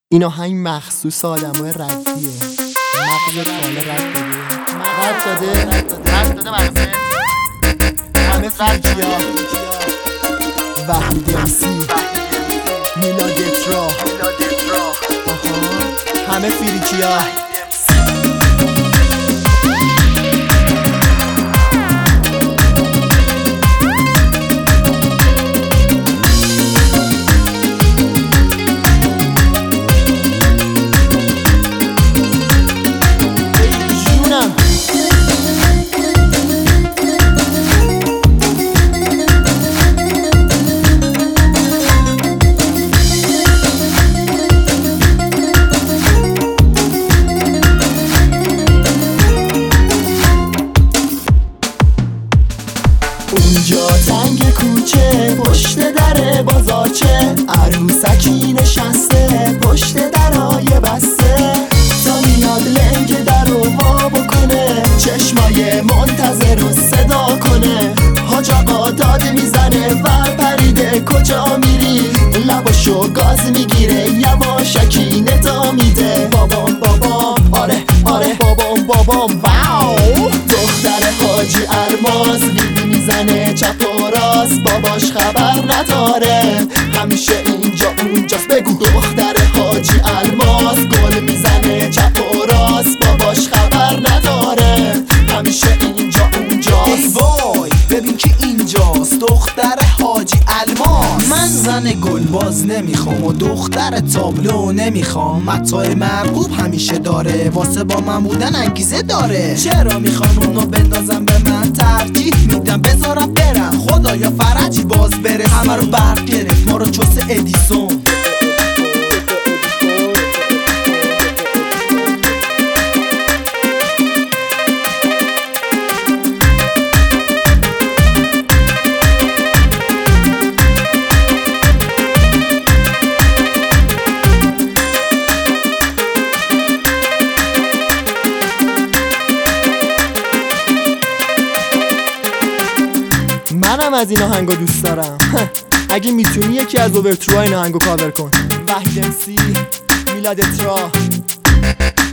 این آهنگ مخصوص آدمای ردیه. مغز کامل رد داده مغزت. همه فریجیا، وحید امسی، میلادت را، همه فریجیا. اونجا تنگ کوچه پشت در بازارچه، عروسکی نشسته پشت درهای بسته، تا میاد لنگ در رو وا بکنه، چشمای منتظر رو صدا کنه. حاج آقا داد میزنه و پریده کجا میری، لباشو گاز میگیره یواشکی ندا میده. بابام بابام، آره آره بابام بابام، واو. دختر حاجی الماس میزنه چپ و راست، باباش خبر نداره، همیشه اینجا اونجاست. بگو دختر حاجی الماس گل میزنه چپ و راست، باباش خبر نداره، همیشه اینجا اونجاست. ای وای ببین که اینجاست دختر حاجی الماس. من زن گلباز نمیخوام و دختر تابلو نمیخوام، متاع مرغوب همیشه داره، واسه با من بودن انگیزه داره. چرا میخوان اونو بندازم به من، ترجیح میدم بذارم برم، خدایا فرجی باز بره. همه رو برق گرفت ما رو چوس ادیسون. منم از این آهنگا دوست دارم. اگه میتونی یکی از اوورتروهای این آهنگو کاور کن. وحید امسی، میلادت را.